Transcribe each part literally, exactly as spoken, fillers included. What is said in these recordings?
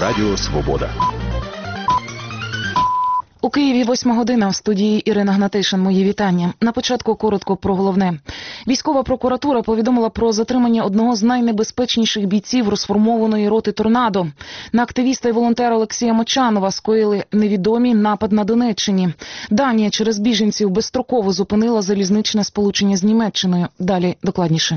Радіо Свобода. У Києві восьма година, в студії Ірина Гнатишин. Мої вітання. На початку коротко про головне. Військова прокуратура повідомила про затримання одного з найнебезпечніших бійців розформованої роти «Торнадо». На активіста і волонтера Олексія Мочанова скоїли невідомі напад на Донеччині. Данія через біженців безстроково зупинила залізничне сполучення з Німеччиною. Далі докладніше.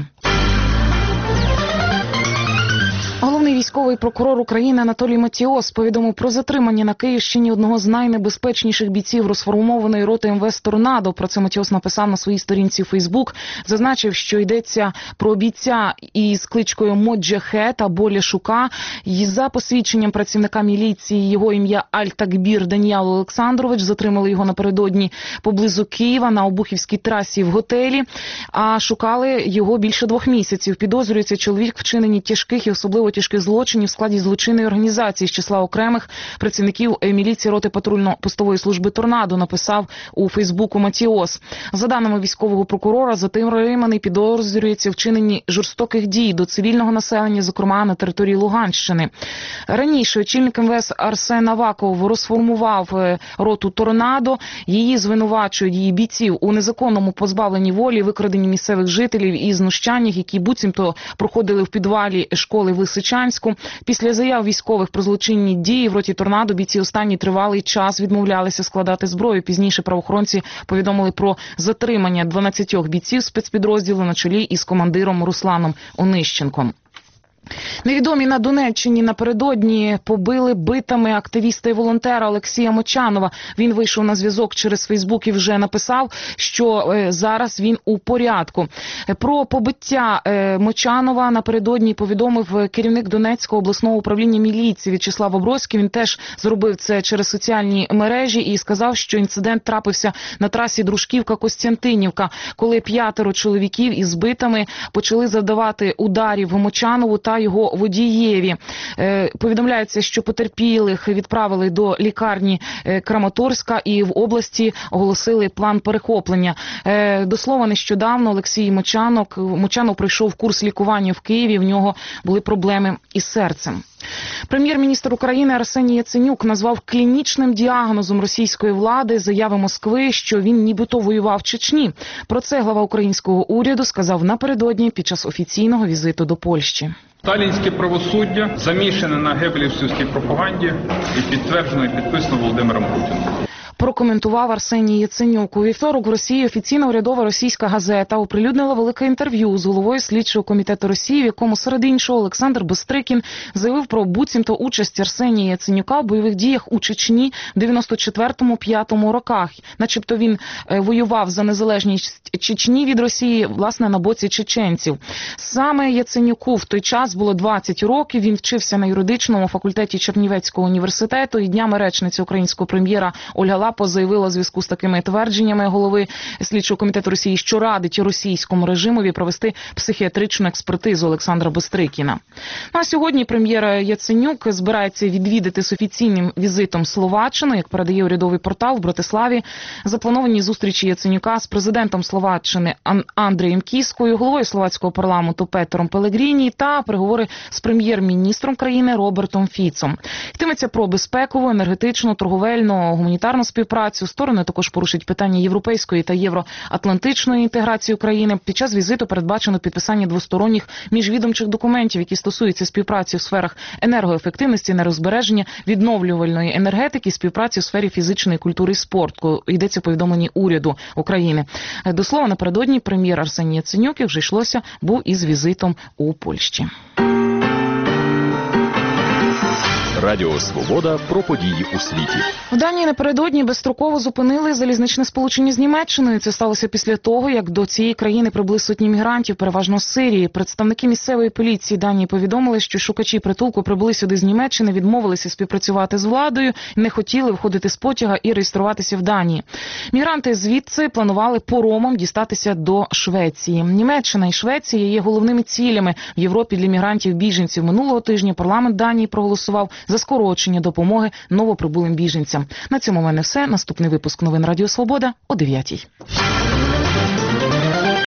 Головний військовий прокурор України Анатолій Матіос повідомив про затримання на Київщині одного з найнебезпечніших бійців розформованої роти ем ве ес «Торнадо». Про це Матіос написав на своїй сторінці у Фейсбук. Зазначив, що йдеться про бійця із кличкою Моджа Хет або Ляшука. І за посвідченням працівника міліції його ім'я Аль-Такбір Даніал Олександрович. Затримали його напередодні поблизу Києва на Обухівській трасі в готелі. А шукали його більше двох місяців. Підозрюється чоловік в вчиненні тяжких і особливо тяжких злочинів в складі злочинної організації з числа окремих працівників міліції роти патрульно-постової служби «Торнадо», написав у Фейсбуку Матіос. За даними військового прокурора, затриманий підозрюється в вчиненні жорстоких дій до цивільного населення, зокрема на території Луганщини. Раніше очільник ем ве ес Арсен Аваков розформував роту «Торнадо». Її звинувачують, її бійців, у незаконному позбавленні волі, викраденні місцевих жителів і знущаннях, які буцімто проходили в підвалі школи в Лисичанську. Після заяв військових про злочинні дії в роті «Торнадо» бійці останній тривалий час відмовлялися складати зброю. Пізніше правоохоронці повідомили про затримання дванадцятьох бійців спецпідрозділу на чолі із командиром Русланом Онищенком. Невідомі на Донеччині напередодні побили битами активіста і волонтера Олексія Мочанова. Він вийшов на зв'язок через Фейсбук і вже написав, що е, зараз він у порядку. Про побиття е, Мочанова напередодні повідомив керівник Донецького обласного управління міліції В'ячеслав Оброзький. Він теж зробив це через соціальні мережі і сказав, що інцидент трапився на трасі Дружківка-Костянтинівка, коли п'ятеро чоловіків із битами почали завдавати ударів Мочанову та його водієві. Е, повідомляється, що потерпілих відправили до лікарні е, Краматорська і в області оголосили план перехоплення. Е, до слова, нещодавно Олексій Мочанок, Мочанов пройшов курс лікування в Києві, в нього були проблеми із серцем. Прем'єр-міністр України Арсеній Яценюк назвав клінічним діагнозом російської влади заяви Москви, що він нібито воював в Чечні. Про це глава українського уряду сказав напередодні під час офіційного візиту до Польщі. Сталінське правосуддя замішане на гебелівській пропаганді і підтверджено і підписано Володимиром Путіним. Прокоментував Арсеній Яценюк. У вівторок в Росії офіційна урядова російська газета оприлюднила велике інтерв'ю з головою слідчого комітету Росії, в якому серед іншого Олександр Бистрикін заявив про буцімто участь Арсенія Яценюка в бойових діях у Чечні в дев'яносто четвертому — п'ятому роках. Начебто він воював за незалежність Чечні від Росії, власне, на боці чеченців. Саме Яценюку в той час було двадцять років. Він вчився на юридичному факультеті Чернівецького університету, і днями речниця українського прем'єра Ольга Лапо заявила у зв'язку з такими твердженнями голови слідчого комітету Росії, що радить російському режимові провести психіатричну експертизу Олександра Бистрикіна. Ну, а сьогодні прем'єр Яценюк збирається відвідати з офіційним візитом Словаччину, як передає урядовий портал в Братиславі. Заплановані зустрічі Яценюка з президентом Словаччини Андрієм Кіскою, головою словацького парламенту Петером Пелегріні та переговори з прем'єр-міністром країни Робертом Фіцом. Йтиметься про безпекову, енергетичну, торговельну, гуманітарну співпрацю. Сторони також порушать питання європейської та євроатлантичної інтеграції України. Під час візиту передбачено підписання двосторонніх міжвідомчих документів, які стосуються співпраці в сферах енергоефективності, енергозбереження, відновлювальної енергетики, співпраці у сфері фізичної культури і спорту. Йдеться в повідомленні уряду України. До слова, напередодні прем'єр Арсеній Яценюк, як вже йшлося, був із візитом у Польщі. Радіо Свобода про події у світі. В Данії напередодні безстроково зупинили залізничне сполучення з Німеччиною. Це сталося після того, як до цієї країни прибули сотні мігрантів, переважно з Сирії. Представники місцевої поліції Данії повідомили, що шукачі притулку прибули сюди з Німеччини, відмовилися співпрацювати з владою, не хотіли виходити з потяга і реєструватися в Данії. Мігранти звідси планували поромом дістатися до Швеції. Німеччина і Швеція є головними цілями в Європі для мігрантів-біженців. Минулого тижня парламент Данії проголосував за скорочення допомоги новоприбулим біженцям. На цьому в мене все. Наступний випуск новин Радіо Свобода о дев'ятій.